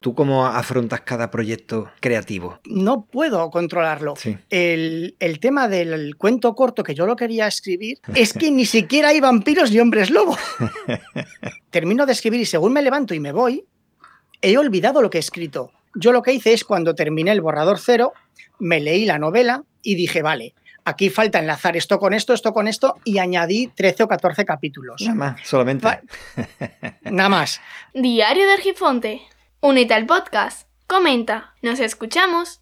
¿tú cómo afrontas cada proyecto creativo? No puedo controlarlo. Sí. El tema del cuento corto que yo lo quería escribir es que ni siquiera hay vampiros ni hombres lobo. Termino de escribir y según me levanto y me voy, he olvidado lo que he escrito. Yo lo que hice es cuando terminé el borrador cero, me leí la novela y dije, vale, aquí falta enlazar esto con esto y añadí 13 o 14 capítulos. Nada más, solamente. Nada más. Diario de Argifonte. Únete al podcast. Comenta. Nos escuchamos.